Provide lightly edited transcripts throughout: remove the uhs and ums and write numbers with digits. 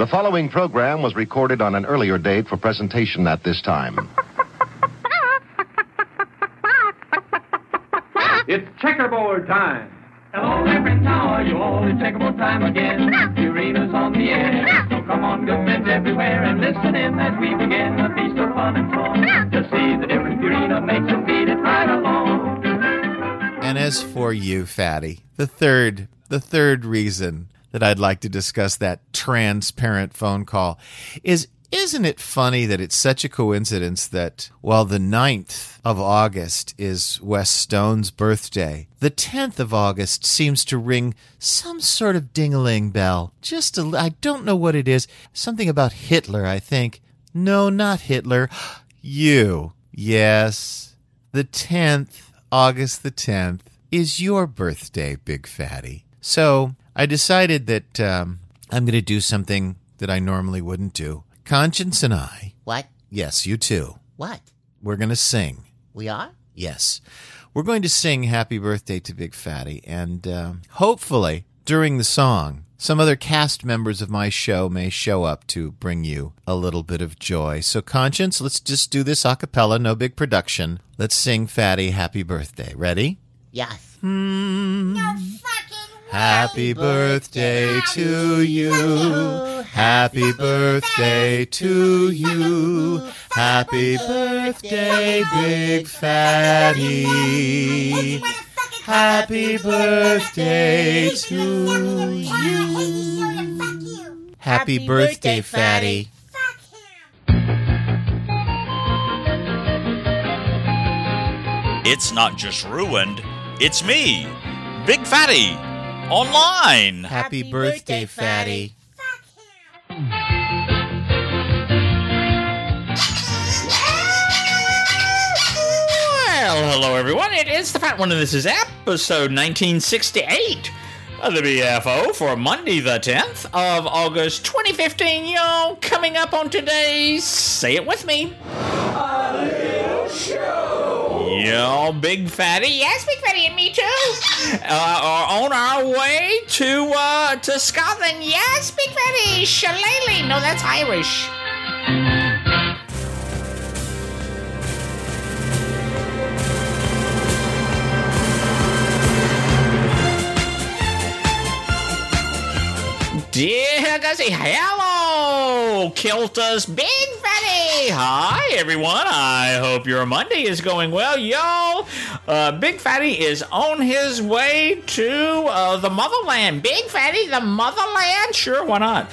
The following program was recorded on an earlier date for presentation at this time. It's checkerboard time. Hello there, friends, how are you all? It's checkerboard time again. Purina's on the air. So come on, good friends everywhere, and listen in as we begin a feast of fun and song. To see the difference Purina makes and feed it right along. And as for you, Fatty, the third reason that I'd like to discuss that transparent phone call is, isn't it funny that it's such a coincidence that while the 9th of August is Wes Stone's birthday, the 10th of August seems to ring some sort of ding-a-ling bell. I don't know what it is. Something about Hitler, I think. No, not Hitler. You. Yes. The 10th, August the 10th, is your birthday, Big Fatty. So I decided that I'm going to do something that I normally wouldn't do. Conscience and I. What? Yes, you too. What? We're going to sing. We are? Yes. We're going to sing Happy Birthday to Big Fatty. And hopefully, during the song, some other cast members of my show may show up to bring you a little bit of joy. So, Conscience, let's just do this a cappella, no big production. Let's sing Fatty Happy Birthday. Ready? Yes. No fucking Happy birthday to you. Happy birthday to you. Happy birthday, Big Fatty. Happy birthday to you. Happy birthday, Fatty. It's not just ruined, it's me, Big Fatty, online. Happy birthday, Fatty. Well, hello everyone, it is the Fat One, and this is episode 1968 of the BFO for Monday the 10th of August 2015, y'all. Coming up on today's, say it with me, A Little Show. Yo, Big Fatty, yes, Big Fatty and me too, are on our way to Scotland. Yes, Big Fatty, shillelagh. No, that's Irish. Dear Gussie, hello, Kiltus Big Fatty. Hi, everyone. I hope your Monday is going well, y'all. Big Fatty is on his way to the motherland. Big Fatty, the motherland? Sure, why not?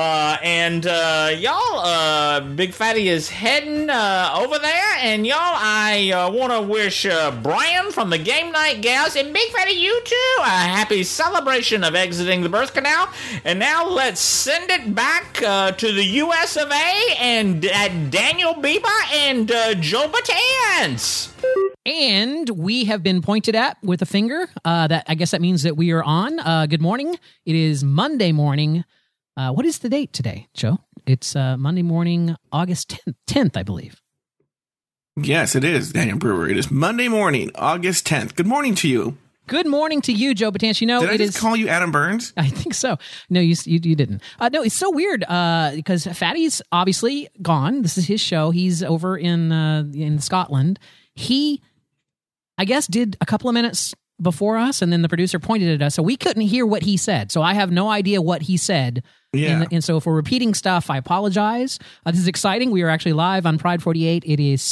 Y'all, Big Fatty is heading over there, and y'all, I want to wish Brian from the Game Night Gals and Big Fatty, you too, a happy celebration of exiting the birth canal. And now let's send it back to the US of A and Daniel Biba and Joe Batance. And we have been pointed at with a finger. That I guess that means that we are on. Good morning. It is Monday morning. What is the date today, Joe? It's Monday morning, August 10th, I believe. Yes, it is, Daniel Brewer. It is Monday morning, August 10th. Good morning to you. Good morning to you, Joe Batance. You know, Did I just call you Adam Burns? I think so. No, you didn't. No, it's so weird because Fatty's obviously gone. This is his show. He's over in Scotland. He, I guess, did a couple of minutes before us, and then the producer pointed at us, so we couldn't hear what he said. So I have no idea what he said. Yeah. And so if we're repeating stuff, I apologize. This is exciting. We are actually live on Pride 48. It is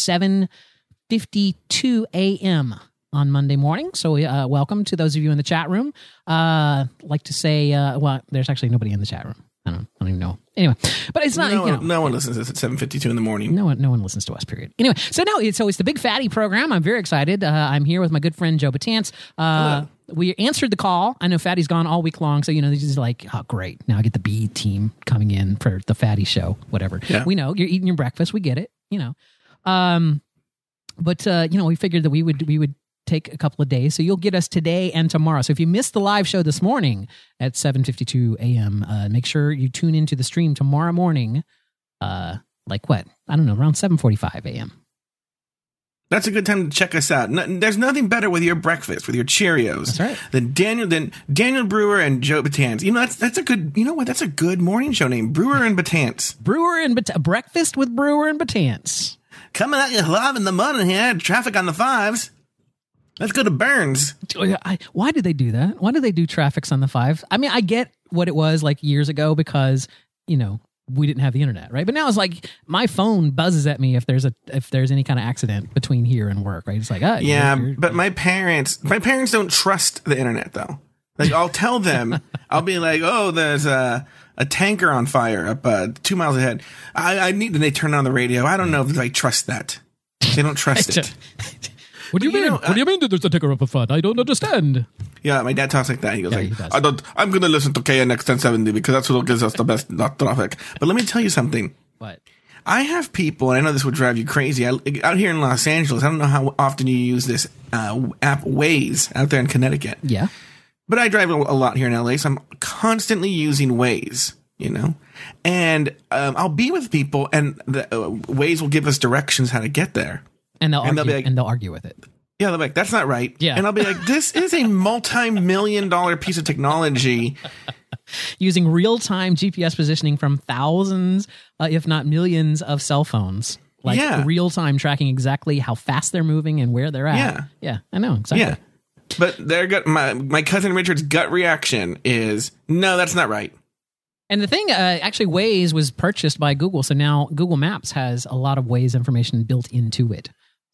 7:52 a.m. on Monday morning. So welcome to those of you in the chat room. Like to say, well, there's actually nobody in the chat room. I don't even know. Anyway, but it's not. No one listens to this at 7:52 in the morning. No one listens to us. Period. Anyway, so it's the Big Fatty program. I'm very excited. I'm here with my good friend Joe Batance. We answered the call. I know Fatty's gone all week long, so this is like, oh great, now I get the B team coming in for the Fatty show. Whatever. Yeah. We know you're eating your breakfast. We get it. But we figured that we would take a couple of days. So you'll get us today and tomorrow. So if you missed the live show this morning at 7:52 a.m., make sure you tune into the stream tomorrow morning. Around 7:45 a.m. That's a good time to check us out. There's nothing better with your breakfast, with your Cheerios. That's right. Than Daniel Brewer and Joe Batance. You know, that's a good, you know what? That's a good morning show name. Brewer and Batance. Breakfast with Brewer and Batance. Coming at you live in the morning here. Traffic on the 5s. Let's go to Burns. Why did they do that? Why did they do traffics on the 5? I mean, I get what it was like years ago because, you know, we didn't have the internet, right? But now it's like my phone buzzes at me if there's any kind of accident between here and work, right? It's like, but my parents don't trust the internet though. Like I'll tell them, I'll be like, oh, there's a tanker on fire up 2 miles ahead. I need, and they turn on the radio. I don't know if I trust that. They don't trust it. What do you mean? What do you mean that there's a tanker up a front? I don't understand. Yeah, my dad talks like that. He goes I'm going to listen to KNX 1070 because that's what gives us the best traffic. But let me tell you something. What? I have people, and I know this would drive you crazy. Out here in Los Angeles, I don't know how often you use this app Waze out there in Connecticut. Yeah. But I drive a lot here in LA, so I'm constantly using Waze, you know? And I'll be with people, and the Waze will give us directions how to get there. And they'll argue with it. Yeah, they'll be like, that's not right. Yeah. And I'll be like, this is a multi-million-dollar piece of technology. Using real-time GPS positioning from thousands, if not millions of cell phones. Like real-time tracking exactly how fast they're moving and where they're at. Yeah, I know, exactly. Yeah. But my cousin Richard's gut reaction is, no, that's not right. And the thing, actually, Waze was purchased by Google, so now Google Maps has a lot of Waze information built into it.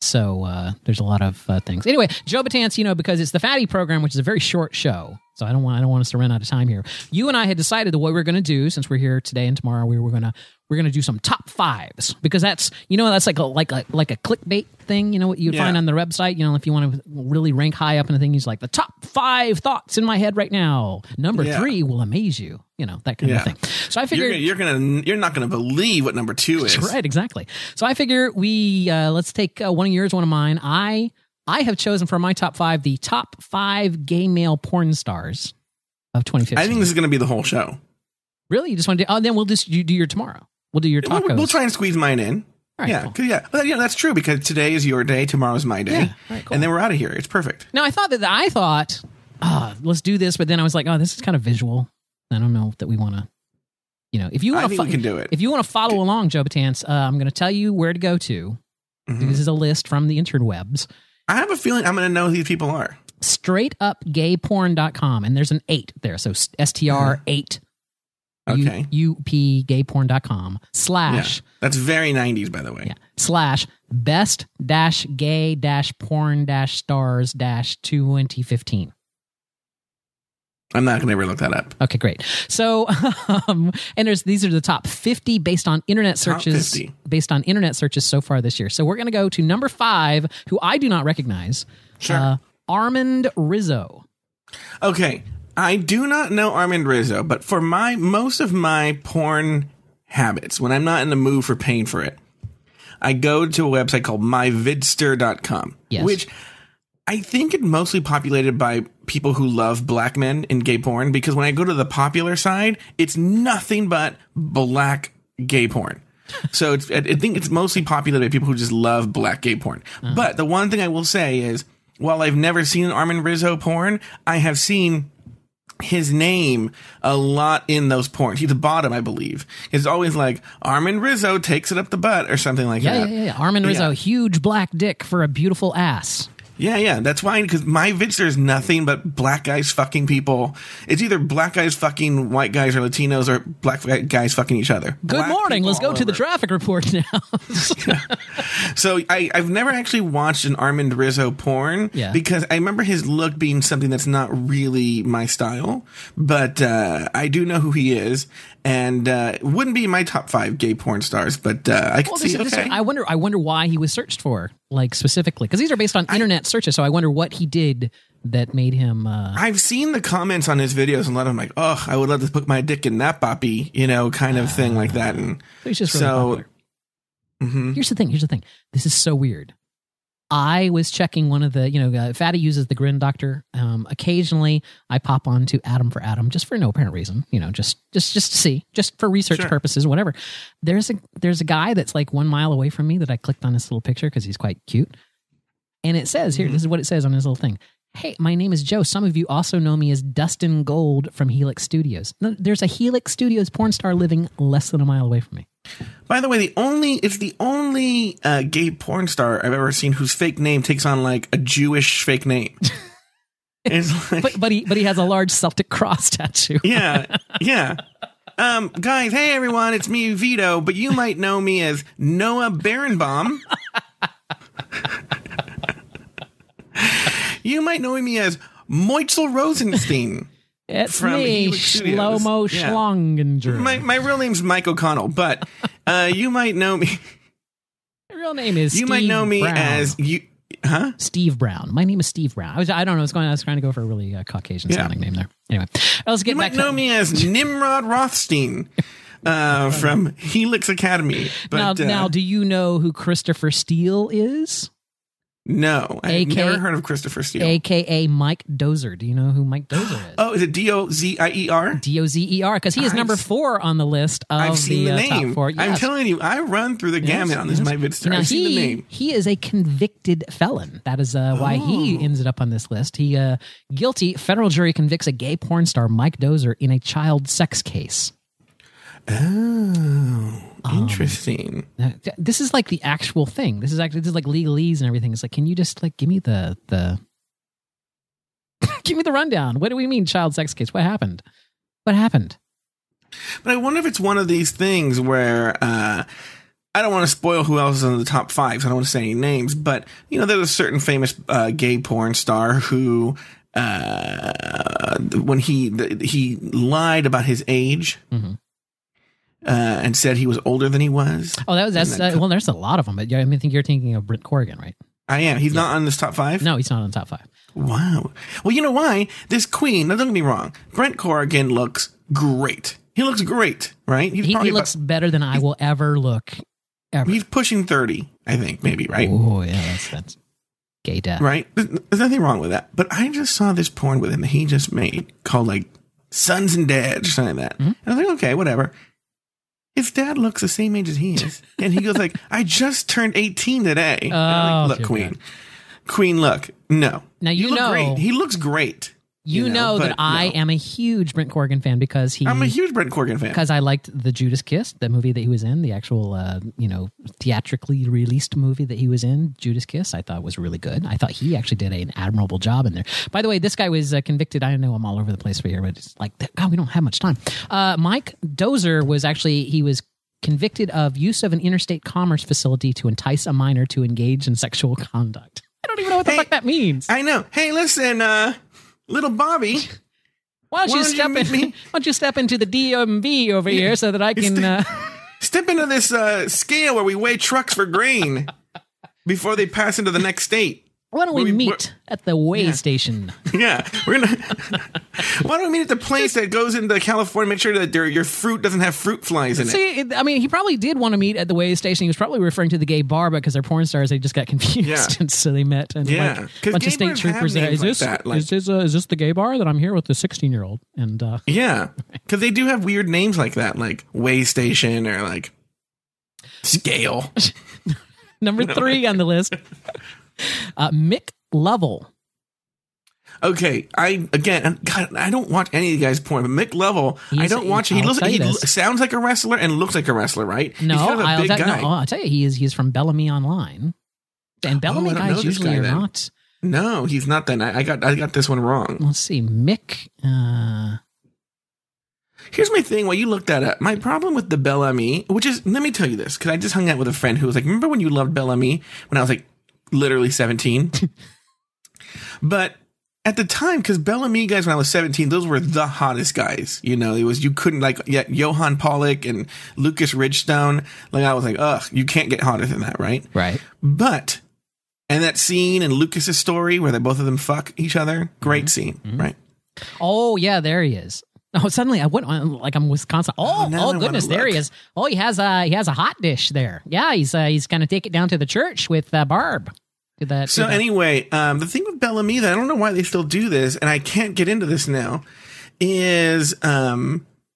So there's a lot of things. Anyway, Joe Batance, you know, because it's the Fatty program, which is a very short show. So I don't want us to run out of time here. You and I had decided that what we're going to do, since we're here today and tomorrow, we're going to do some top 5s, because that's, you know, that's like a clickbait thing. You know what you'd find on the website. You know, if you want to really rank high up in the thing, he's like the top 5 thoughts in my head right now. Number 3 will amaze you. You know, that kind of thing. So I figured you're not gonna believe what number 2 is. That's right, exactly. So I figure we let's take one of yours, one of mine. I have chosen for my top 5 the top 5 gay male porn stars of 2015. I think this is going to be the whole show. Really? You just want to do... Oh, then we'll just do your tomorrow. We'll do your tacos. We'll try and squeeze mine in. All right, cool. Well, that's true, because today is your day, tomorrow's my day. Yeah. All right, cool. And then we're out of here. It's perfect. Now, I thought, let's do this, but then I was like, this is kind of visual. I don't know that we want to... You know, if you want we can do it. If you want to follow along, Joe Batance, I'm going to tell you where to go to. Mm-hmm. This is a list from the interwebs. I have a feeling I'm going to know who these people are. Straightupgayporn.com, and there's an 8 there. So STR8 upgayporn.com / that's very 90s, by the way. / best-gay-porn-stars-2015. I'm not going to ever look that up. Okay, great. So, and these are the top 50 based on internet searches. Based on internet searches so far this year. So we're going to go to number 5, who I do not recognize. Sure. Armand Rizzo. Okay, I do not know Armand Rizzo, but for most of my porn habits, when I'm not in the mood for paying for it, I go to a website called myvidster.com, which I think it's mostly populated by people who love black men in gay porn, because when I go to the popular side, it's nothing but black gay porn. So I think it's mostly populated by people who just love black gay porn. Uh-huh. But the one thing I will say is, while I've never seen Armand Rizzo porn, I have seen his name a lot in those porns. He's the bottom, I believe. It's always like, Armand Rizzo takes it up the butt or something like that. Yeah. Armand Rizzo, huge black dick for a beautiful ass. Yeah. That's why, because my Vidster is nothing but black guys fucking people. It's either black guys fucking white guys or Latinos, or black guys fucking each other. Good morning. Let's go to the traffic report now. So I've never actually watched an Armand Rizzo porn, because I remember his look being something that's not really my style. But I do know who he is. And it wouldn't be my top 5 gay porn stars, but I could see. Okay. I wonder why he was searched for, like, specifically, because these are based on internet searches. So I wonder what he did that made him. I've seen the comments on his videos, and a lot of them like, "Oh, I would love to put my dick in that boppy," you know, kind of thing like that. And he's just really popular. Mm-hmm. Here's the thing. This is so weird. I was checking one of the, Fatty uses the Grin Doctor. Occasionally, I pop on to Adam for Adam, just for no apparent reason, just to see, just for research purposes, whatever. There's a guy that's like 1 mile away from me that I clicked on his little picture because he's quite cute. And it says here, this is what it says on his little thing. Hey, my name is Joe. Some of you also know me as Dustin Gold from Helix Studios. No, there's a Helix Studios porn star living less than a mile away from me. By the way, it's the only gay porn star I've ever seen whose fake name takes on like a Jewish fake name. It's like, but he has a large Celtic cross tattoo. Yeah. Guys, hey everyone, it's me, Vito, but you might know me as Noah Barenbaum. You might know me as Moitzel Rosenstein. It's from me, Helix Studios. Shlomo Yeah. Schlonginger. My real name's Mike O'Connell, but you might know me. My real name is You Steve might know me Brown. as you. Huh? Steve Brown. My name is Steve Brown. I don't know what's going on. I was trying to go for a really Caucasian sounding name there. Anyway, let's get You back might know to me as Nimrod Rothstein from Helix Academy. But now, do you know who Christopher Steele is? no, I've AK never heard of Christopher Steele. AKA Mike Dozer. Do you know who Mike Dozer is? Oh, is it Dozier? Dozer, because he is number 4 on the list of I've seen the top name. 4. I'm Yes. telling you, I run through the gamut on this yes. My Vidster. Now I've seen the name. he is a convicted felon. That is why he ended up on this list. He guilty. Federal jury convicts a gay porn star, Mike Dozer, in a child sex case. Oh, interesting. This is like the actual thing. This is like legalese and everything. It's like, can you just like give me the give me the rundown? What do we mean child sex case? What happened? What happened? But I wonder if it's one of these things where I don't want to spoil who else is in the top 5, so I don't want to say any names, but you know, there's a certain famous gay porn star who when he lied about his age. Mm-hmm. And said he was older than he was. Oh, that's well. There's a lot of them, but I think you're thinking of Brent Corrigan, right? I am. He's not on this top 5? No, he's not on the top 5. Wow. Well, you know why? This queen, now don't get me wrong, Brent Corrigan looks great. He looks great, right? He's He probably looks better than I will ever look. Ever. he's pushing 30, I think, maybe, right? Oh yeah, that's gay death. Right? There's nothing wrong with that. But I just saw this porn with him that he just made called like Sons and Dads or something like that. Mm-hmm. And I was like, okay, whatever. His dad looks the same age as he is. And he goes like, I just turned 18 today. And I'm like, look, dear Queen, look. No. Now you look know- great. He looks great. You know that but I no. am a huge Brent Corrigan fan because I'm a huge Brent Corrigan fan. because I liked the Judas Kiss, the movie that he was in, the actual theatrically released movie that he was in, Judas Kiss. I thought was really good. I thought he actually did an admirable job in there. By the way, this guy was convicted. I know I'm all over the place for here, but it's like, God, we don't have much time. Mike Dozer was convicted of use of an interstate commerce facility to entice a minor to engage in sexual conduct. I don't even know what the fuck that means. I know. Hey, listen, little Bobby. Why don't you step into the DMV over here so that I can Step into this scale where we weigh trucks for grain before they pass into the next state. why don't we meet at the weigh station? Yeah, we're gonna. Why don't we meet at the place that goes into California? Make sure that your fruit doesn't have fruit flies in it. See, I mean, he probably did want to meet at the weigh station. He was probably referring to the gay bar, but because they're porn stars, they just got confused, Yeah. and so they met. And Yeah, like, 'cause a bunch gay of state bars have troopers there. names Is like this that, is this the gay bar that I'm here with the 16-year-old? And Yeah, because they do have weird names like that, like weigh station or like scale. number 3 on the list, Mick Lovell. Okay, God, I don't watch any of the guys' porn, but Mick Lovell, I don't watch it. I'll tell you this. Sounds like a wrestler and looks like a wrestler, right? No, He's kind of a big guy. I'll tell you, he's from Bellamy Online, and Bellamy I don't know guys this usually guy are then. not. No, he's not. Then I got this one wrong. Let's see, Mick. Here's my thing. While you looked that up, my problem with the Bellamy, which is, let me tell you this, because I just hung out with a friend who was like, remember when you loved Bellamy when I was like literally 17? But at the time, because Bellamy guys when I was 17, those were the hottest guys. You know, you couldn't Johan Pollock and Lucas Ridgestone. Like I was like, ugh, you can't get hotter than that, right? Right. But, and that scene in Lucas's story where both of them fuck each other, great scene, right? Oh yeah, there he is. Oh, suddenly I went on like I'm Wisconsin. Oh now I wanna goodness, there he look. is. Oh, he has a hot dish there. Yeah, he's gonna take it down to the church with Barb. Anyway, the thing with Bellamy that I don't know why they still do this, and I can't get into this now, is the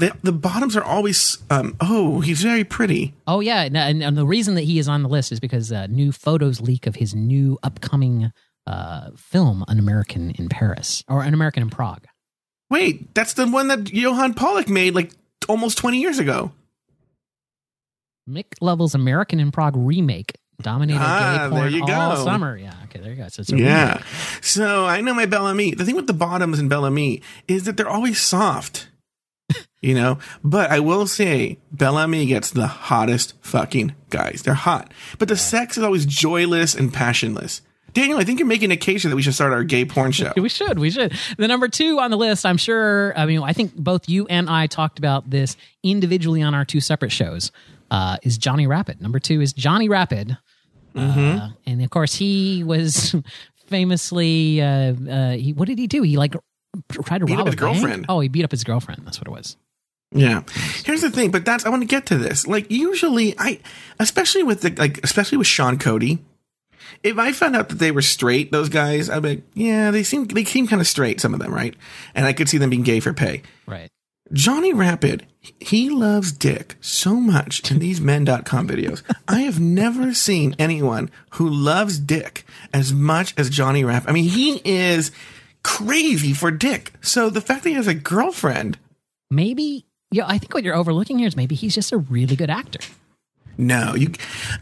the bottoms are always, he's very pretty. Oh, yeah. And the reason that he is on the list is because new photos leak of his new upcoming film, An American in Paris, or An American in Prague. Wait, that's the one that Johan Pollock made like almost 20 years ago. Mick Lovell's American in Prague remake dominated gay porn there you all go. summer. Yeah, okay, there you go. So it's a remake. So I know my Bellamy. The thing with the bottoms in Bellamy is that they're always soft. You know, but I will say Bellamy gets the hottest fucking guys. They're hot, but the sex is always joyless and passionless. Daniel, I think you're making a case that we should start our gay porn show. We should. The number 2 on the list, I'm sure, I think both you and I talked about this individually on our 2 separate shows, is Johnny Rapid. Number 2 is Johnny Rapid. And of course, he was famously, what did he do? He tried to beat rob up his a bank? girlfriend. Oh, he beat up his girlfriend. That's what it was. Yeah. Here's the thing, but I want to get to this. Like usually especially with Sean Cody, if I found out that they were straight, those guys, I'd be like, yeah, they seem kind of straight, some of them, right? And I could see them being gay for pay. Right. Johnny Rapid, he loves dick so much in these men.com videos. I have never seen anyone who loves dick as much as Johnny Rapid. I mean, he is crazy for dick. So the fact that he has a girlfriend. Maybe, I think what you're overlooking here is maybe he's just a really good actor. No, look,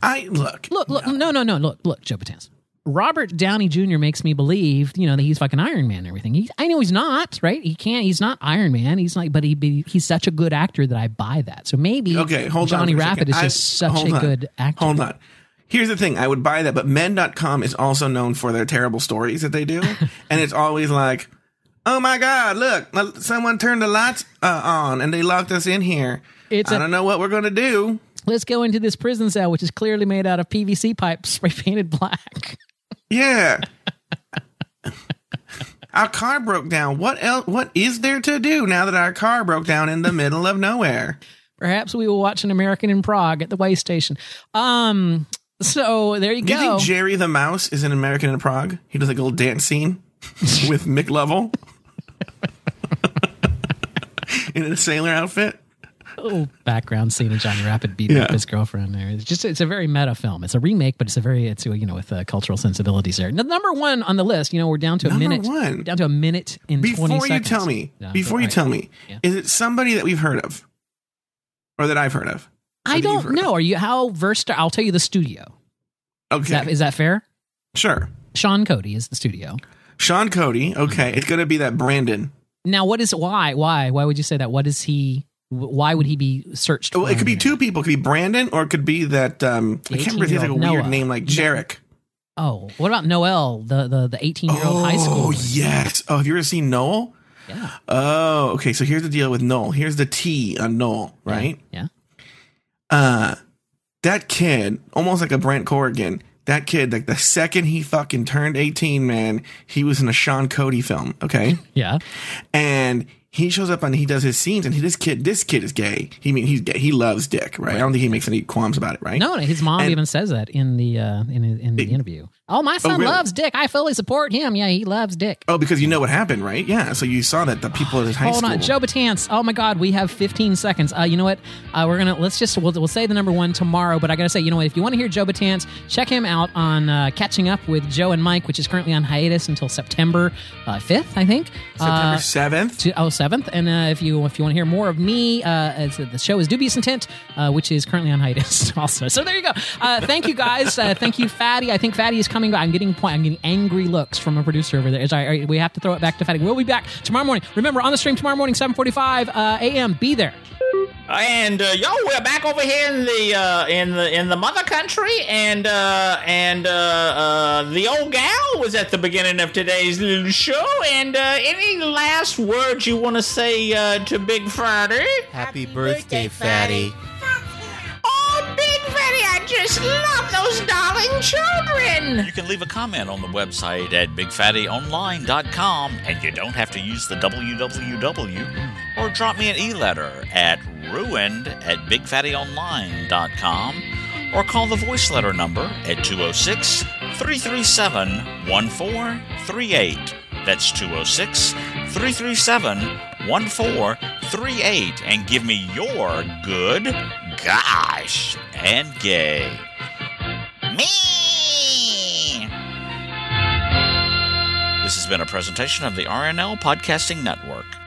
Joe Batanz. Robert Downey Jr. makes me believe, that he's fucking Iron Man and everything. I know he's not, right? He's not Iron Man. He's like, but he's such a good actor that I buy that. So maybe Johnny Rapid is just such a good actor. Hold on. Here's the thing. I would buy that, but men.com is also known for their terrible stories that they do. And it's always like, oh my God, look, someone turned the lights on and they locked us in here. I don't know what we're going to do. Let's go into this prison cell, which is clearly made out of PVC pipe spray painted black. Yeah. Our car broke down. What else? What is there to do now that our car broke down in the middle of nowhere? Perhaps we will watch An American in Prague at the way station. So there you go. Do you think Jerry the Mouse is an American in Prague? He does like a little dance scene with Mick Lovell in a sailor outfit. Little background scene of Johnny Rapid beating up his girlfriend there. It's a very meta film. It's a remake, but it's with cultural sensibilities there. Now, number 1 on the list, we're down to a minute. We're down to a minute in 20 seconds. Before you tell me, is it somebody that we've heard of? Or that I've heard of? I don't know. Are you how versed? I'll tell you the studio. Okay. Is that fair? Sure. Sean Cody is the studio. Sean Cody. Okay. It's going to be that Brandon. Now, why would you say that? What is he? Why would he be searched? Well, it could be 2 people. It could be Brandon, or it could be that I can't remember if he has like a weird name like Jarek. Oh, what about Noel, the 18-year-old high school? Oh, yes. Oh, have you ever seen Noel? Yeah. Oh, okay. So here's the deal with Noel. Here's the T on Noel, right? Yeah. That kid, almost like a Brent Corrigan, that kid, like the second he fucking turned 18, man, he was in a Sean Cody film, okay? Yeah. And he shows up and he does his scenes, and this kid is gay. He's gay. He loves dick, right? I don't think he makes any qualms about it, right? No, his mom even says that in the interview. Oh, my son loves dick. I fully support him. Yeah, he loves dick. Oh, because you know what happened, right? Yeah, so you saw that the people at his high school. Hold on, Joe Batanz. Oh my God, we have 15 seconds. You know what? We'll say the number 1 tomorrow. But I gotta say, you know what? If you want to hear Joe Batanz, check him out on Catching Up with Joe and Mike, which is currently on hiatus until September 5th, I think. September 7th. 7th. And if you want to hear more of me, the show is Dubious Intent, which is currently on hiatus also. So there you go. Thank you guys. Thank you, Fatty. I think Fatty is coming back. I'm getting angry looks from a producer over there. All right, we have to throw it back to Fatty. We'll be back tomorrow morning. Remember, on the stream tomorrow morning, 7:45 a.m. Be there. And we're back over here in the mother country, and the old gal was at the beginning of today's little show. And any last words you want to say to Big Fatty? Happy birthday, Fatty. Oh, Big Fatty, I just love those darling children. You can leave a comment on the website at bigfattyonline.com, and you don't have to use the www, or drop me an e-letter at ruined@bigfattyonline.com, or call the voice letter number at 206-337-1438. That's 206-337-1438. 1438 and give me your good, gosh, and gay. Me! This has been a presentation of the RNL Podcasting Network.